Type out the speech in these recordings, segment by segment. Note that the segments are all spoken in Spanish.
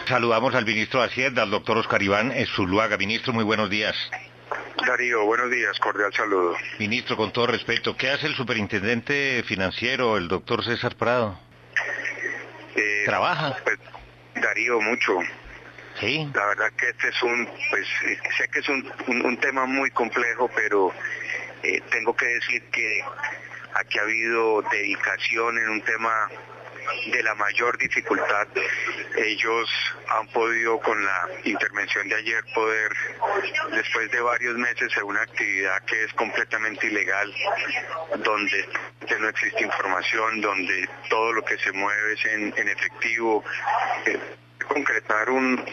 Saludamos al ministro de Hacienda, al doctor Oscar Iván Zuluaga. Ministro, muy buenos días. Darío, buenos días, cordial saludo. Ministro, con todo respeto, ¿qué hace el superintendente financiero, el doctor César Prado? ¿Trabaja? Pues, Darío, mucho. Sí. La verdad que este es sé que es un tema muy complejo, pero tengo que decir que aquí ha habido dedicación en un tema de la mayor dificultad. Ellos han podido, con la intervención de ayer, después de varios meses en una actividad que es completamente ilegal, donde no existe información, donde todo lo que se mueve es en efectivo, concretar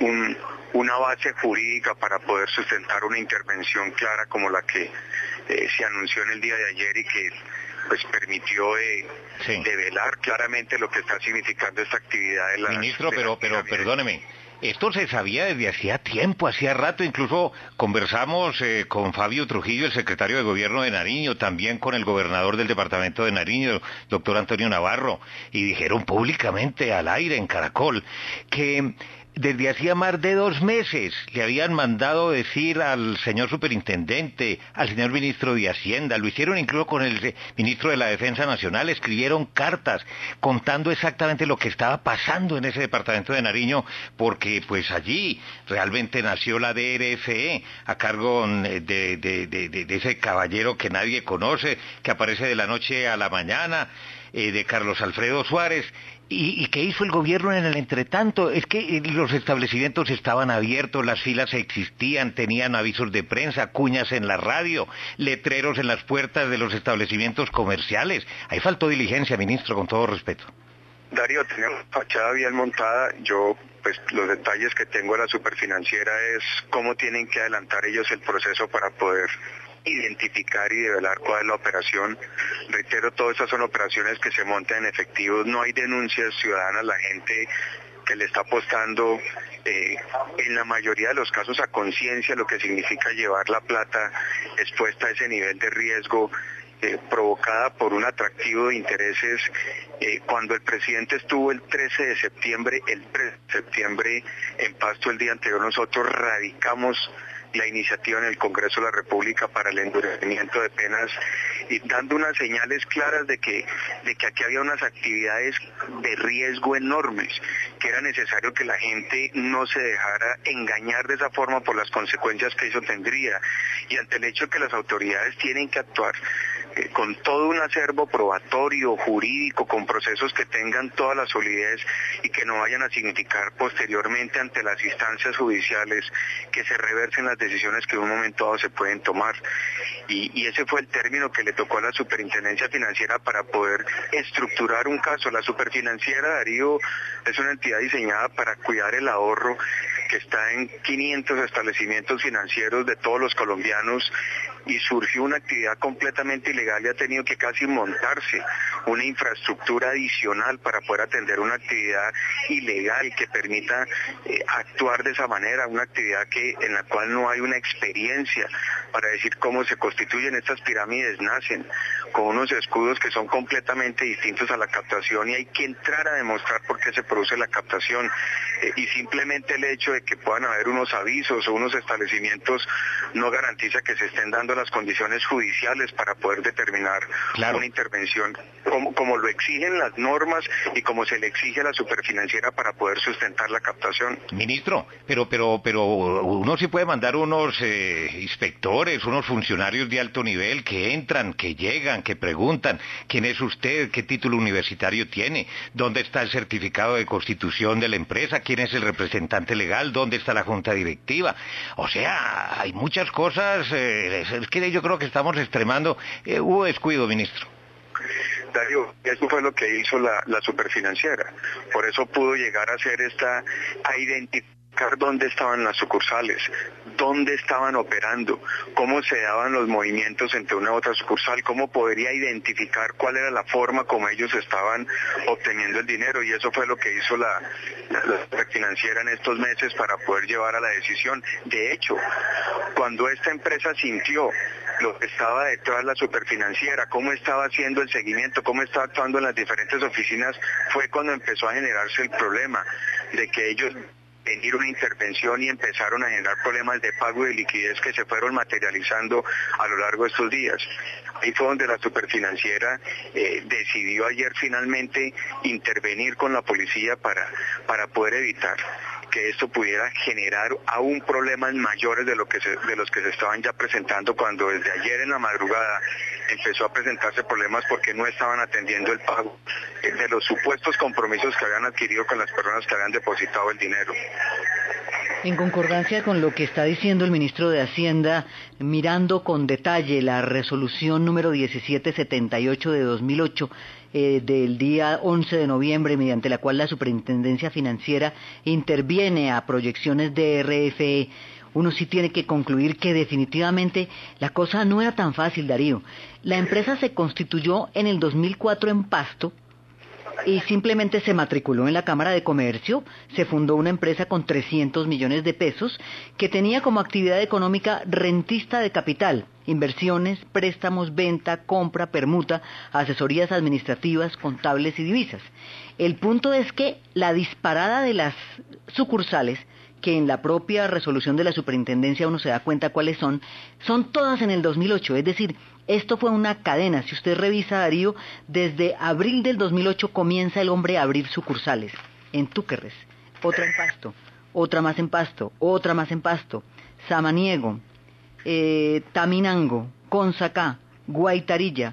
una base jurídica para poder sustentar una intervención clara como la que se anunció en el día de ayer y que pues permitió develar claramente lo que está significando esta actividad de la... Ministro, pero perdóneme, esto se sabía desde hacía tiempo, hacía rato, incluso conversamos con Fabio Trujillo, el secretario de Gobierno de Nariño, también con el gobernador del departamento de Nariño, doctor Antonio Navarro, y dijeron públicamente al aire en Caracol que desde hacía más de 2 meses le habían mandado decir al señor superintendente, al señor ministro de Hacienda, lo hicieron incluso con el ministro de la Defensa Nacional, escribieron cartas contando exactamente lo que estaba pasando en ese departamento de Nariño, porque pues allí realmente nació la DRFE a cargo de ese caballero que nadie conoce, que aparece de la noche a la mañana, de Carlos Alfredo Suárez. ¿Y qué hizo el gobierno en el entretanto? Es que los establecimientos estaban abiertos, las filas existían, tenían avisos de prensa, cuñas en la radio, letreros en las puertas de los establecimientos comerciales. Ahí faltó diligencia, ministro, con todo respeto. Darío, tenemos fachada bien montada. Yo, pues los detalles que tengo de la superfinanciera es cómo tienen que adelantar ellos el proceso para poder identificar y develar cuál es la operación. Reitero, todas estas son operaciones que se montan en efectivo, no hay denuncias ciudadanas, la gente que le está apostando en la mayoría de los casos a conciencia, lo que significa llevar la plata expuesta a ese nivel de riesgo, provocada por un atractivo de intereses. Cuando el presidente estuvo el 13 de septiembre en Pasto el día anterior, nosotros radicamos la iniciativa en el Congreso de la República para el endurecimiento de penas y dando unas señales claras de que aquí había unas actividades de riesgo enormes, que era necesario que la gente no se dejara engañar de esa forma por las consecuencias que eso tendría, y ante el hecho que las autoridades tienen que actuar con todo un acervo probatorio, jurídico, con procesos que tengan toda la solidez y que no vayan a significar posteriormente ante las instancias judiciales que se reversen las decisiones que en un momento dado se pueden tomar. Y ese fue el término que le tocó a la Superintendencia Financiera para poder estructurar un caso. La Superfinanciera, Darío, es una entidad diseñada para cuidar el ahorro que está en 500 establecimientos financieros de todos los colombianos, y surgió una actividad completamente ilegal y ha tenido que casi montarse una infraestructura adicional para poder atender una actividad ilegal que permita actuar de esa manera, una actividad en la cual no hay una experiencia para decir cómo se constituyen estas pirámides. Nacen con unos escudos que son completamente distintos a la captación y hay que entrar a demostrar por qué se produce la captación, y simplemente el hecho de que puedan haber unos avisos o unos establecimientos no garantiza que se estén dando las condiciones judiciales para poder determinar una intervención como lo exigen las normas y como se le exige a la Superfinanciera para poder sustentar la captación. Ministro, pero uno sí puede mandar unos inspectores, unos funcionarios de alto nivel que entran, que llegan, que preguntan quién es usted, qué título universitario tiene, dónde está el certificado de constitución de la empresa, quién es el representante legal, dónde está la junta directiva. O sea, hay muchas cosas, es que yo creo que estamos extremando. Hubo descuido, ministro. Darío, eso fue lo que hizo la Superfinanciera. Por eso pudo llegar a hacer a identificar dónde estaban las sucursales, dónde estaban operando, cómo se daban los movimientos entre una u otra sucursal, cómo podría identificar cuál era la forma como ellos estaban obteniendo el dinero, y eso fue lo que hizo la Superfinanciera en estos meses para poder llevar a la decisión. De hecho, cuando esta empresa sintió lo que estaba detrás de la Superfinanciera, cómo estaba haciendo el seguimiento, cómo estaba actuando en las diferentes oficinas, fue cuando empezó a generarse el problema de que ellos venir una intervención y empezaron a generar problemas de pago y de liquidez que se fueron materializando a lo largo de estos días. Ahí fue donde la superfinanciera decidió ayer finalmente intervenir con la policía para poder evitar que esto pudiera generar aún problemas mayores de los que se estaban ya presentando cuando desde ayer en la madrugada empezó a presentarse problemas porque no estaban atendiendo el pago de los supuestos compromisos que habían adquirido con las personas que habían depositado el dinero. En concordancia con lo que está diciendo el ministro de Hacienda, mirando con detalle la resolución número 1778 de 2008, del día 11 de noviembre, mediante la cual la Superintendencia Financiera interviene a proyecciones de RFE, uno sí tiene que concluir que definitivamente la cosa no era tan fácil, Darío. La empresa se constituyó en el 2004 en Pasto, y simplemente se matriculó en la Cámara de Comercio, se fundó una empresa con 300 millones de pesos que tenía como actividad económica rentista de capital, inversiones, préstamos, venta, compra, permuta, asesorías administrativas, contables y divisas. El punto es que la disparada de las sucursales, que en la propia resolución de la superintendencia uno se da cuenta cuáles son todas en el 2008, es decir, esto fue una cadena. Si usted revisa, Darío, desde abril del 2008 comienza el hombre a abrir sucursales en Túquerres, otra en Pasto, otra más en Pasto, otra más en Pasto, Samaniego, Taminango, Consacá, Guaitarilla,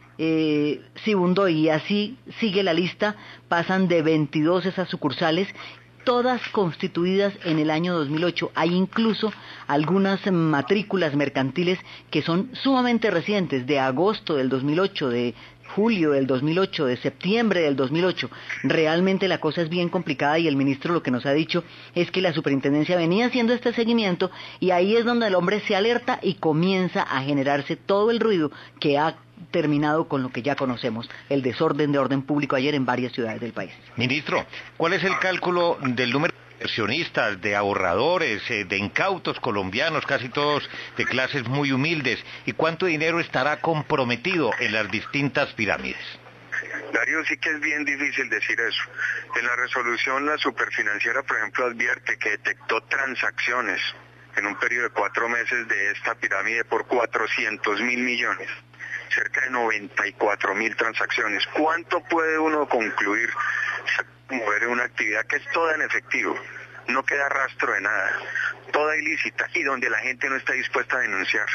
Sibundoy, y así sigue la lista. Pasan de 22 esas sucursales, todas constituidas en el año 2008. Hay incluso algunas matrículas mercantiles que son sumamente recientes, de agosto del 2008, de julio del 2008, de septiembre del 2008. Realmente la cosa es bien complicada y el ministro lo que nos ha dicho es que la superintendencia venía haciendo este seguimiento y ahí es donde el hombre se alerta y comienza a generarse todo el ruido que ha terminado con lo que ya conocemos, el desorden de orden público ayer en varias ciudades del país. Ministro, ¿cuál es el cálculo del número de inversionistas, de ahorradores, de incautos colombianos, casi todos de clases muy humildes, y cuánto dinero estará comprometido en las distintas pirámides? Darío, sí que es bien difícil decir eso. En la resolución la superfinanciera, por ejemplo, advierte que detectó transacciones en un periodo de 4 meses de esta pirámide por 400.000 millones. Cerca de 94.000 transacciones. ¿Cuánto puede uno concluir mover en una actividad que es toda en efectivo? No queda rastro de nada, toda ilícita y donde la gente no está dispuesta a denunciar.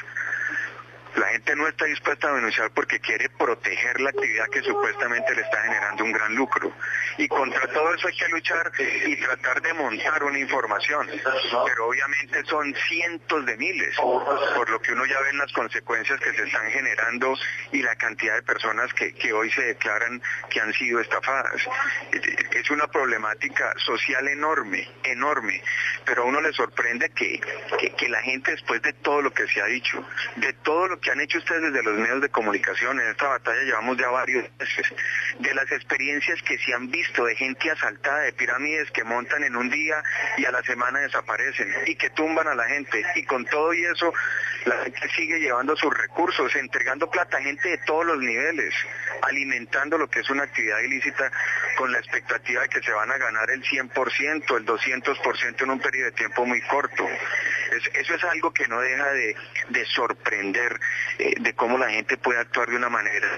La gente no está dispuesta a denunciar porque quiere proteger la actividad que supuestamente le está generando un gran lucro. Y contra todo eso hay que luchar y tratar de montar una información. Pero obviamente son cientos de miles, por lo que uno ya ve en las consecuencias que se están generando y la cantidad de personas que hoy se declaran que han sido estafadas. Es una problemática social enorme, enorme. Pero a uno le sorprende que la gente, después de todo lo que se ha dicho, de todo lo que han hecho ustedes desde los medios de comunicación, en esta batalla llevamos ya varios meses, de las experiencias que se han visto de gente asaltada, de pirámides que montan en un día y a la semana desaparecen y que tumban a la gente, y con todo y eso la gente sigue llevando sus recursos, entregando plata a gente de todos los niveles, alimentando lo que es una actividad ilícita con la expectativa de que se van a ganar el 100%, el 200% en un periodo de tiempo muy corto. Eso es algo que no deja de sorprender, de cómo la gente puede actuar de una manera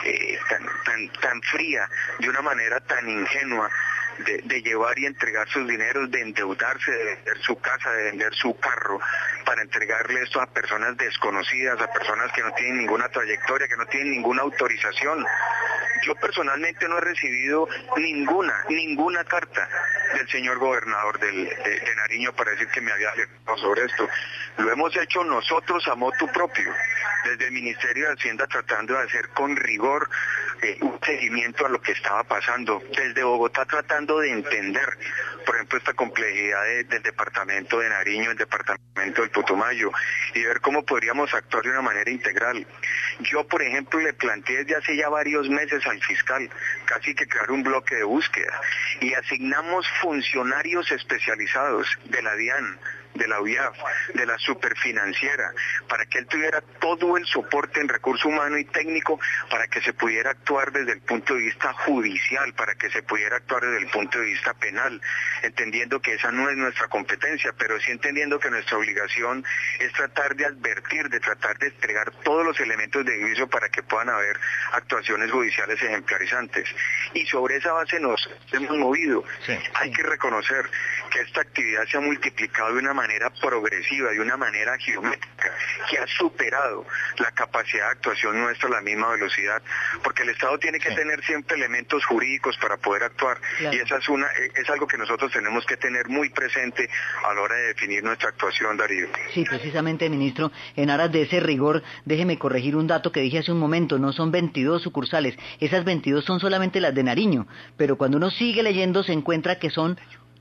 tan fría, de una manera tan ingenua, de llevar y entregar sus dineros, de endeudarse, de vender su casa, de vender su carro, para entregarle esto a personas desconocidas, a personas que no tienen ninguna trayectoria, que no tienen ninguna autorización. Yo personalmente no he recibido ninguna carta del señor gobernador de Nariño para decir que me había alertado sobre esto. Lo hemos hecho nosotros a motu propio, desde el Ministerio de Hacienda, tratando de hacer con rigor un seguimiento a lo que estaba pasando, desde Bogotá tratando de entender, por ejemplo, esta complejidad del departamento de Nariño, el departamento del Putumayo, y ver cómo podríamos actuar de una manera integral. Yo, por ejemplo, le planteé desde hace ya varios meses al fiscal casi que crear un bloque de, búsqueda, y asignamos funcionarios especializados de la DIAN, de la UIAF, de la superfinanciera, para que él tuviera todo el soporte en recurso humano y técnico para que se pudiera actuar desde el punto de vista judicial, para que se pudiera actuar desde el punto de vista penal, entendiendo que esa no es nuestra competencia, pero sí entendiendo que nuestra obligación es tratar de advertir, de tratar de entregar todos los elementos de juicio para que puedan haber actuaciones judiciales ejemplarizantes. Y sobre esa base nos hemos movido. Sí. Hay que reconocer que esta actividad se ha multiplicado de una manera progresiva, de una manera geométrica, que ha superado la capacidad de actuación nuestra a la misma velocidad, porque el Estado tiene que tener siempre elementos jurídicos para poder actuar, claro. Y esa es algo que nosotros tenemos que tener muy presente a la hora de definir nuestra actuación, Darío. Sí, precisamente, ministro, en aras de ese rigor, déjeme corregir un dato que dije hace un momento, no son 22 sucursales, esas 22 son solamente las de Nariño, pero cuando uno sigue leyendo se encuentra que son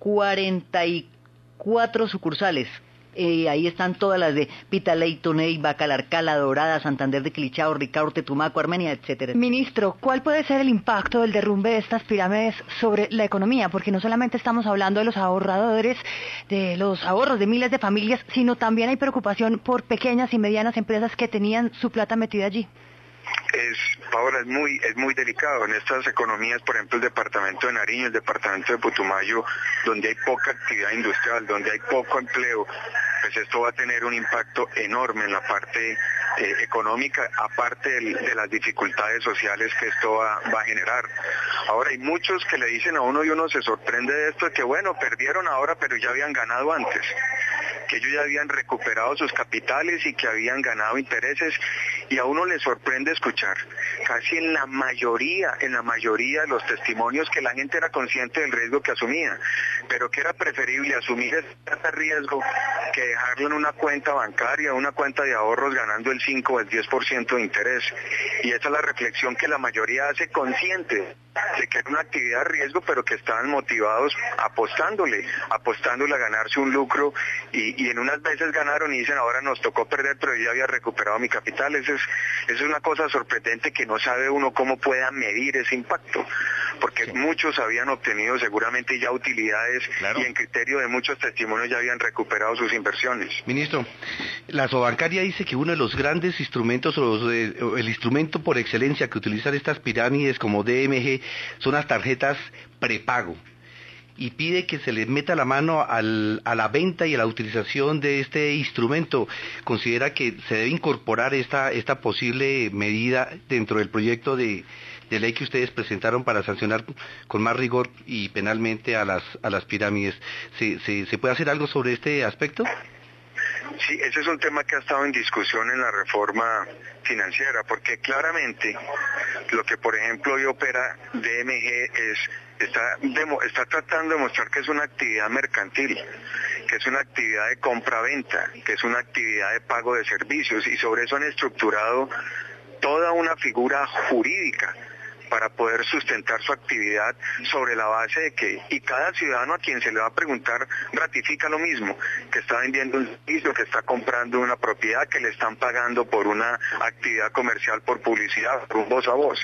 44 sucursales. Ahí están todas las de Pitaley, Toney, Bacalarca, La Dorada, Santander de Quilichao, Ricaurte, Tumaco, Armenia, etcétera. Ministro, ¿cuál puede ser el impacto del derrumbe de estas pirámides sobre la economía? Porque no solamente estamos hablando de los ahorradores, de los ahorros de miles de familias, sino también hay preocupación por pequeñas y medianas empresas que tenían su plata metida allí. Paola, es muy delicado. En estas economías, por ejemplo, el departamento de Nariño, el departamento de Putumayo, donde hay poca actividad industrial, donde hay poco empleo, pues esto va a tener un impacto enorme en la parte económica, aparte de las dificultades sociales que esto va a generar. Ahora, hay muchos que le dicen a uno y uno se sorprende de esto, que bueno, perdieron ahora, pero ya habían ganado antes, que ellos ya habían recuperado sus capitales y que habían ganado intereses, y a uno le sorprende escuchar casi en la mayoría de los testimonios que la gente era consciente del riesgo que asumía, pero que era preferible asumir ese riesgo que dejarlo en una cuenta bancaria, una cuenta de ahorros ganando el 5 o el 10% de interés. Y esa es la reflexión que la mayoría hace, consciente de que era una actividad de riesgo, pero que estaban motivados apostándole a ganarse un lucro, y en unas veces ganaron y dicen ahora nos tocó perder, pero yo ya había recuperado mi capital. Eso es una cosa sorprendente que no sabe uno cómo pueda medir ese impacto, porque sí, muchos habían obtenido seguramente ya utilidades, claro, y en criterio de muchos testimonios ya habían recuperado sus inversiones. Ministro, la Sobancaria dice que uno de los grandes instrumentos, o el instrumento por excelencia que utilizan estas pirámides como DMG, son las tarjetas prepago, y pide que se le meta la mano a la venta y a la utilización de este instrumento. ¿Considera que se debe incorporar esta posible medida dentro del proyecto de ley que ustedes presentaron para sancionar con más rigor y penalmente a las pirámides? ¿Se puede hacer algo sobre este aspecto? Sí, ese es un tema que ha estado en discusión en la reforma financiera, porque claramente lo que por ejemplo hoy opera DMG está tratando de mostrar que es una actividad mercantil, que es una actividad de compra-venta, que es una actividad de pago de servicios, y sobre eso han estructurado toda una figura jurídica para poder sustentar su actividad sobre la base de que, y cada ciudadano a quien se le va a preguntar ratifica lo mismo, que está vendiendo un servicio, que está comprando una propiedad, que le están pagando por una actividad comercial, por publicidad, por un voz a voz.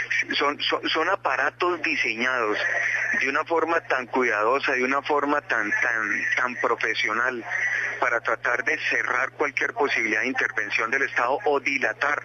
Son aparatos diseñados de una forma tan cuidadosa, de una forma tan profesional, para tratar de cerrar cualquier posibilidad de intervención del Estado o dilatar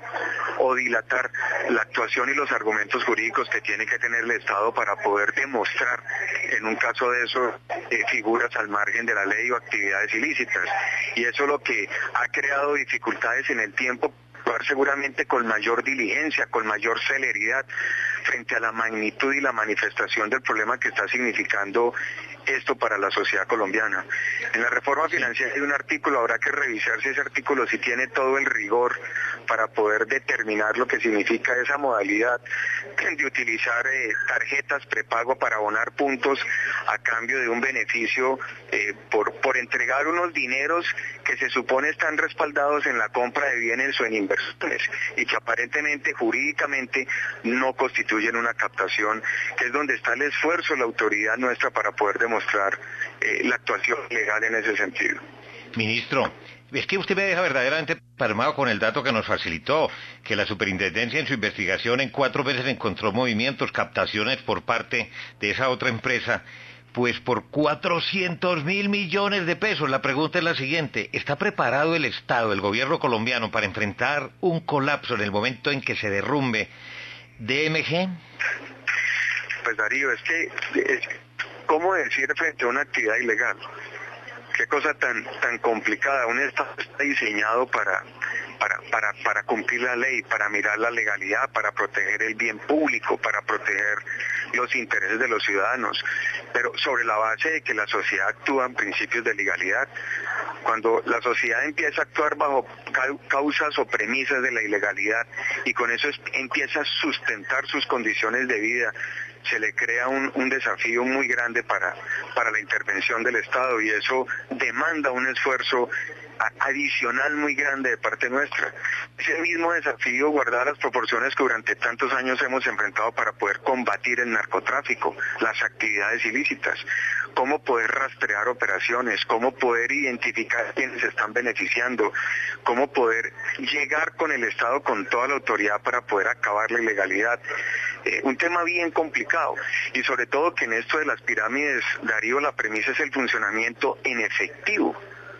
la actuación y los argumentos jurídicos que tiene que tener el Estado para poder demostrar, en un caso de eso, figuras al margen de la ley o actividades ilícitas. Y eso es lo que ha creado dificultades en el tiempo, seguramente con mayor diligencia, con mayor celeridad, frente a la magnitud y la manifestación del problema que está significando esto para la sociedad colombiana. En la reforma financiera hay un artículo, habrá que revisar si ese artículo sí tiene todo el rigor para poder determinar lo que significa esa modalidad de utilizar tarjetas prepago para abonar puntos a cambio de un beneficio por entregar unos dineros que se supone están respaldados en la compra de bienes o en inversiones, y que aparentemente jurídicamente no constituyen una captación, que es donde está el esfuerzo de la autoridad nuestra para poder demostrar la actuación legal en ese sentido. Ministro, es que usted me deja verdaderamente pasmado con el dato que nos facilitó, que la superintendencia en su investigación en 4 veces encontró movimientos, captaciones por parte de esa otra empresa, Pues por 400.000 millones de pesos. La pregunta es la siguiente: ¿está preparado el Estado, el gobierno colombiano, para enfrentar un colapso en el momento en que se derrumbe DMG? Pues Darío, ¿cómo decir frente a una actividad ilegal? Qué cosa tan complicada. Un Estado está diseñado para cumplir la ley, para mirar la legalidad, para proteger el bien público, para proteger los intereses de los ciudadanos, pero sobre la base de que la sociedad actúa en principios de legalidad. Cuando la sociedad empieza a actuar bajo causas o premisas de la ilegalidad y con eso empieza a sustentar sus condiciones de vida, se le crea un desafío muy grande para la intervención del Estado, y eso demanda un esfuerzo adicional muy grande de parte nuestra. Ese mismo desafío, guardar las proporciones que durante tantos años hemos enfrentado para poder combatir el narcotráfico, las actividades ilícitas, cómo poder rastrear operaciones, cómo poder identificar a quienes se están beneficiando, cómo poder llegar con el Estado con toda la autoridad para poder acabar la ilegalidad. Un tema bien complicado, y sobre todo que en esto de las pirámides, Darío, la premisa es el funcionamiento en efectivo.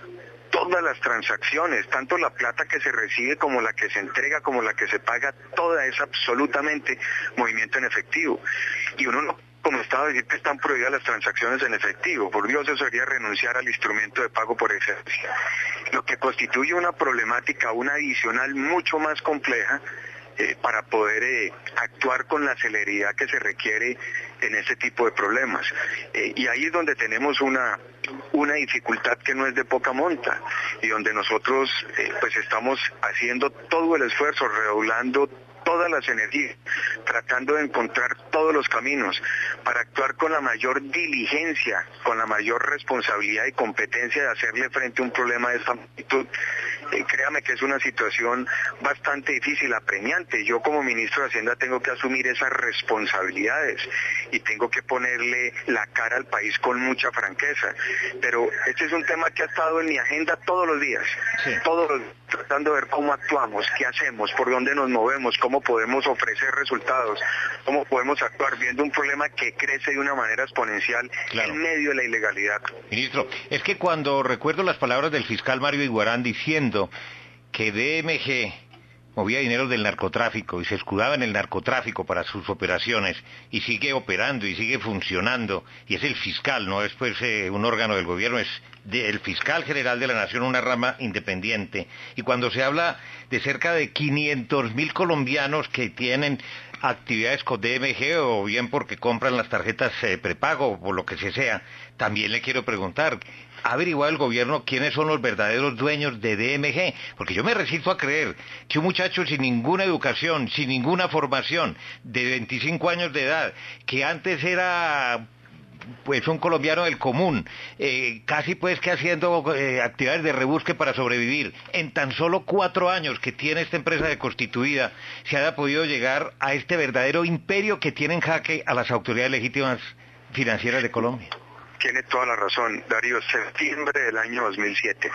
Todas las transacciones, tanto la plata que se recibe como la que se entrega, como la que se paga, toda es absolutamente movimiento en efectivo. Y uno no, como Estado, decir que están prohibidas las transacciones en efectivo. Por Dios, eso sería renunciar al instrumento de pago por excelencia. Lo que constituye una problemática, una adicional mucho más compleja, para poder actuar con la celeridad que se requiere en este tipo de problemas. Y ahí es donde tenemos una dificultad que no es de poca monta, y donde nosotros pues estamos haciendo todo el esfuerzo, redoblando todas las energías, tratando de encontrar todos los caminos para actuar con la mayor diligencia, con la mayor responsabilidad y competencia de hacerle frente a un problema de esta magnitud. Créame que es una situación bastante difícil, apremiante. Yo como ministro de Hacienda tengo que asumir esas responsabilidades y tengo que ponerle la cara al país con mucha franqueza. Pero este es un tema que ha estado en mi agenda todos los días, tratando de ver cómo actuamos, qué hacemos, por dónde nos movemos, cómo podemos ofrecer resultados, cómo podemos actuar viendo un problema que crece de una manera exponencial en medio de la ilegalidad. Ministro, es que cuando recuerdo las palabras del fiscal Mario Iguarán diciendo que DMG movía dinero del narcotráfico y se escudaba en el narcotráfico para sus operaciones, y sigue operando y sigue funcionando, y es el fiscal, no es pues un órgano del gobierno, es el fiscal general de la nación, una rama independiente. Y cuando se habla de cerca de 500.000 colombianos que tienen actividades con DMG, o bien porque compran las tarjetas prepago o por lo que sea, también le quiero preguntar, ¿ha averiguado el gobierno quiénes son los verdaderos dueños de DMG? Porque yo me resisto a creer que un muchacho sin ninguna educación, sin ninguna formación, de 25 años de edad, que antes era pues un colombiano del común, casi pues que haciendo actividades de rebusque para sobrevivir, en tan solo 4 años que tiene esta empresa de constituida, se haya podido llegar a este verdadero imperio que tiene en jaque a las autoridades legítimas financieras de Colombia. Tiene toda la razón, Darío. Septiembre del año 2007,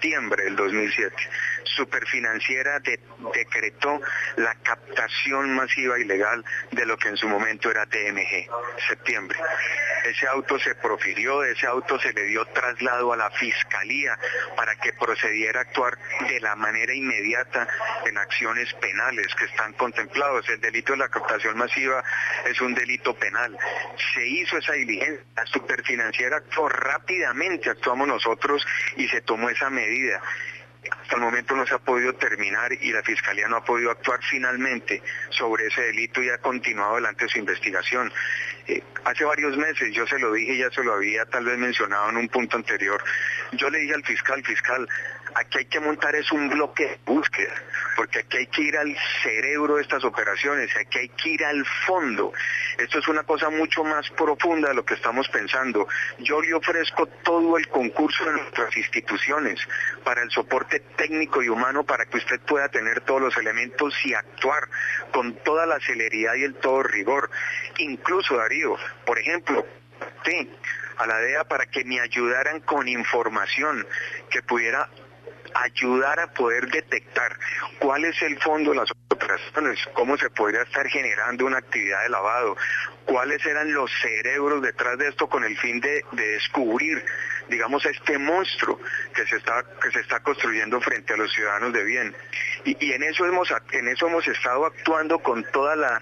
Superfinanciera decretó la captación masiva ilegal de lo que en su momento era DMG. Septiembre. Ese auto se profirió, ese auto se le dio traslado a la Fiscalía para que procediera a actuar de la manera inmediata en acciones penales que están contemplados. El delito de la captación masiva es un delito penal. Se hizo esa diligencia, la Superfinanciera actuó rápidamente, actuamos nosotros y se tomó esa medida. Hasta el momento no se ha podido terminar y la Fiscalía no ha podido actuar finalmente sobre ese delito y ha continuado adelante su investigación. Hace varios meses yo se lo dije, ya se lo había tal vez mencionado en un punto anterior, yo le dije al fiscal, aquí hay que montar es un bloque de búsqueda, porque aquí hay que ir al cerebro de estas operaciones, aquí hay que ir al fondo. Esto es una cosa mucho más profunda de lo que estamos pensando. Yo le ofrezco todo el concurso de nuestras instituciones para el soporte técnico y humano para que usted pueda tener todos los elementos y actuar con toda la celeridad y el todo rigor. Incluso, Darío, por ejemplo, a la DEA para que me ayudaran con información que pudiera ayudar a poder detectar cuál es el fondo de las operaciones, cómo se podría estar generando una actividad de lavado, cuáles eran los cerebros detrás de esto con el fin de descubrir, digamos, este monstruo que se está construyendo frente a los ciudadanos de bien. Y en eso hemos estado actuando con toda la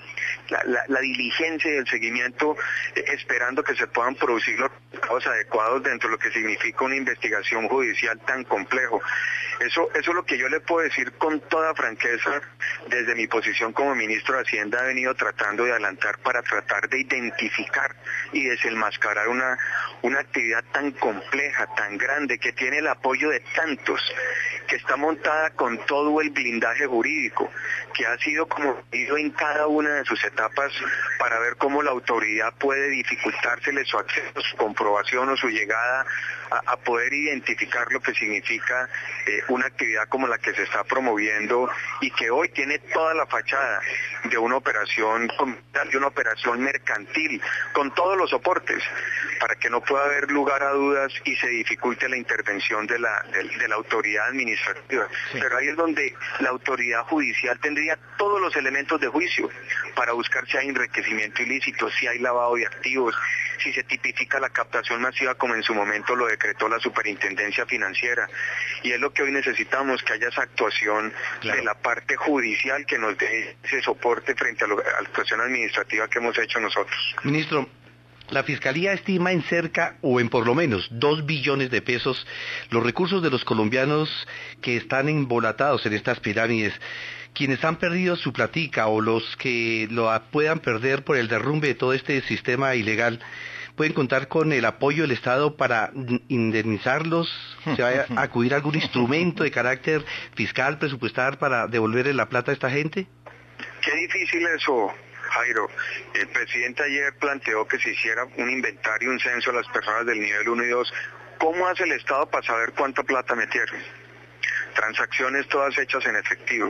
diligencia y el seguimiento, esperando que se puedan producir los resultados adecuados dentro de lo que significa una investigación judicial tan complejo. Eso es lo que yo le puedo decir con toda franqueza. Desde mi posición como ministro de Hacienda he venido tratando de adelantar para tratar de identificar y desenmascarar una actividad tan compleja, tan grande, que tiene el apoyo de tantos, que está montada con todo el blindaje jurídico, que ha sido como ido en cada una de sus etapas para ver cómo la autoridad puede dificultársele su acceso, su comprobación o su llegada a poder identificar lo que significa una actividad como la que se está promoviendo y que hoy tiene toda la fachada de una operación comercial, de una operación mercantil, con todos los soportes, para que no pueda haber lugar a dudas y se dificulte la intervención de la autoridad administrativa. Sí. Pero ahí es donde la autoridad judicial tendría todos los elementos de juicio para buscar si hay enriquecimiento ilícito, si hay lavado de activos, si se tipifica la captación masiva como en su momento lo decretó la Superintendencia Financiera. Y es lo que hoy necesitamos, que haya esa actuación de la parte judicial que nos dé ese soporte frente a la actuación administrativa que hemos hecho nosotros. Ministro, la Fiscalía estima en cerca o en por lo menos 2 billones de pesos los recursos de los colombianos que están embolatados en estas pirámides. Quienes han perdido su platica o los que lo puedan perder por el derrumbe de todo este sistema ilegal, ¿pueden contar con el apoyo del Estado para indemnizarlos? ¿Se va a acudir a algún instrumento de carácter fiscal, presupuestal, para devolverle la plata a esta gente? Qué difícil eso, Jairo. El presidente ayer planteó que se hiciera un inventario, un censo a las personas del nivel 1 y 2. ¿Cómo hace el Estado para saber cuánta plata metieron? Transacciones todas hechas en efectivo.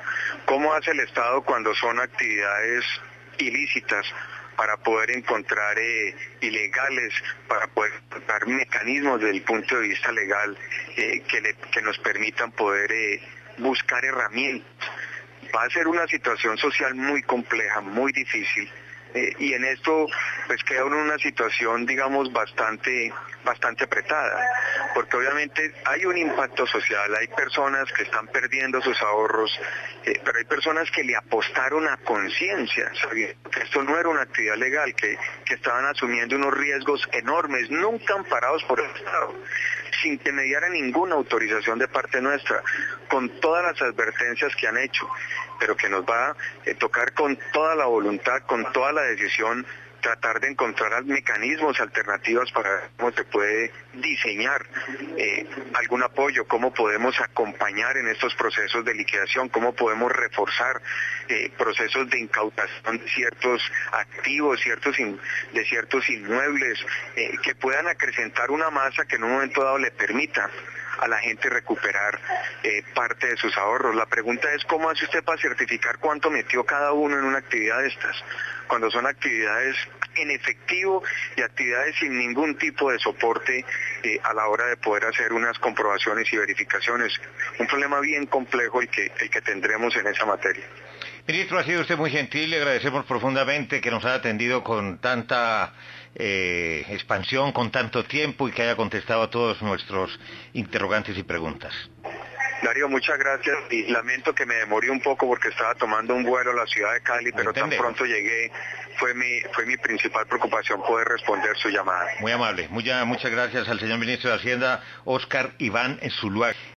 ¿Cómo hace el Estado cuando son actividades ilícitas para poder encontrar ilegales, para poder encontrar mecanismos desde el punto de vista legal que nos permitan poder buscar herramientas? Va a ser una situación social muy compleja, muy difícil, y en esto pues queda uno en una situación, digamos, bastante apretada, porque obviamente hay un impacto social, hay personas que están perdiendo sus ahorros, pero hay personas que le apostaron a conciencia, sabiendo que esto no era una actividad legal, que estaban asumiendo unos riesgos enormes, nunca amparados por el Estado, sin que mediara ninguna autorización de parte nuestra, con todas las advertencias que han hecho, pero que nos va a tocar con toda la voluntad, con toda la decisión, tratar de encontrar mecanismos alternativos para ver cómo se puede diseñar algún apoyo, cómo podemos acompañar en estos procesos de liquidación, cómo podemos reforzar procesos de incautación de ciertos activos, de ciertos inmuebles, que puedan acrecentar una masa que en un momento dado le permita a la gente recuperar parte de sus ahorros. La pregunta es, ¿cómo hace usted para certificar cuánto metió cada uno en una actividad de estas? Cuando son actividades en efectivo y actividades sin ningún tipo de soporte a la hora de poder hacer unas comprobaciones y verificaciones. Un problema bien complejo el que tendremos en esa materia. Ministro, ha sido usted muy gentil, le agradecemos profundamente que nos haya atendido con tanta expansión, con tanto tiempo y que haya contestado a todos nuestros interrogantes y preguntas. Darío, muchas gracias y lamento que me demoré un poco porque estaba tomando un vuelo a la ciudad de Cali, pero tan pronto llegué, fue mi principal preocupación poder responder su llamada. Muy amable, muchas gracias al señor ministro de Hacienda, Óscar Iván Zuluaga.